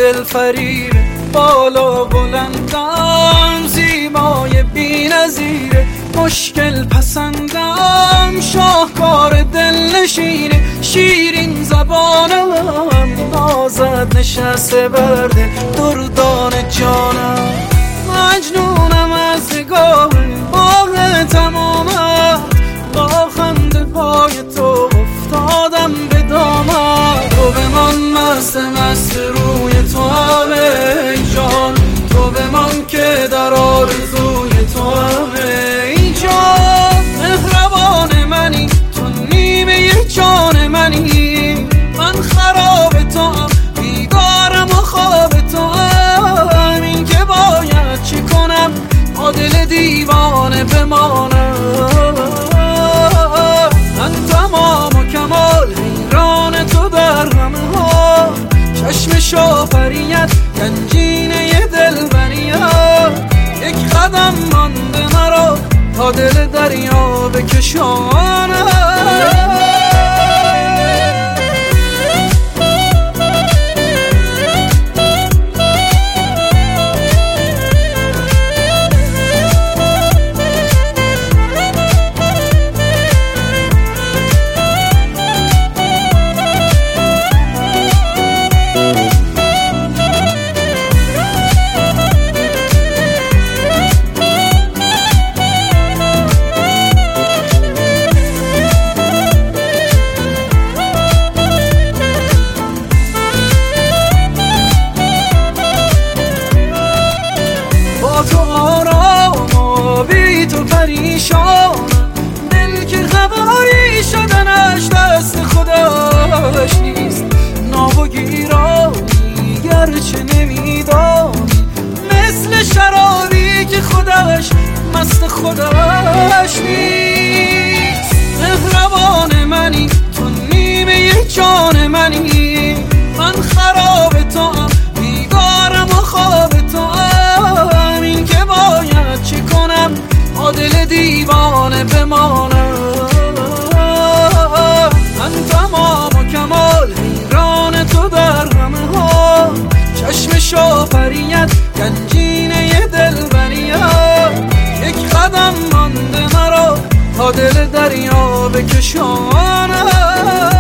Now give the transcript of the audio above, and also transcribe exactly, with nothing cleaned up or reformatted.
دل فریب بالا بلندم، زیبای بی‌نظیره، مشکل پسندم، شاهکار دل نشینه، شیرین زبانم، نازد نشسته بر دل دردان جانم. مجنونم از نگاه باغ تمامت، با خنده های تو افتادم به دامت. تو بمان مست مست روی تو هم ای جان، تو بمان که در آرزوی تو هم ای جان. مهربان منی تو نیمه جان منی، من خراب تو هم بیدارم و خواب تو هم. این که باید چی کنم با دل دیوانه بمانم. من تمام و کمال حیران تو در همه ها، چشم شافریت گنجینه دلبریت. یک قدم مانده مرا تا دل دریا بکشانم. تو پریشانم، دل که خبری شدنش دست خودش نیست. ناب و گیرانی گرچه نمیدانی، مثل شرابی که خودش مست خودش نیست. مهربان منی تو نیمه جان منی، من خراب تو هم بیدارم و خواب تو هم. این که باید چی کنم با دل دیوانه بمانم. من تمام و کمال حیران تو در همه ها، چشم شافریت گنجینه دلبریت. یک قدم مانده مرا تا دل دریا بکشانم.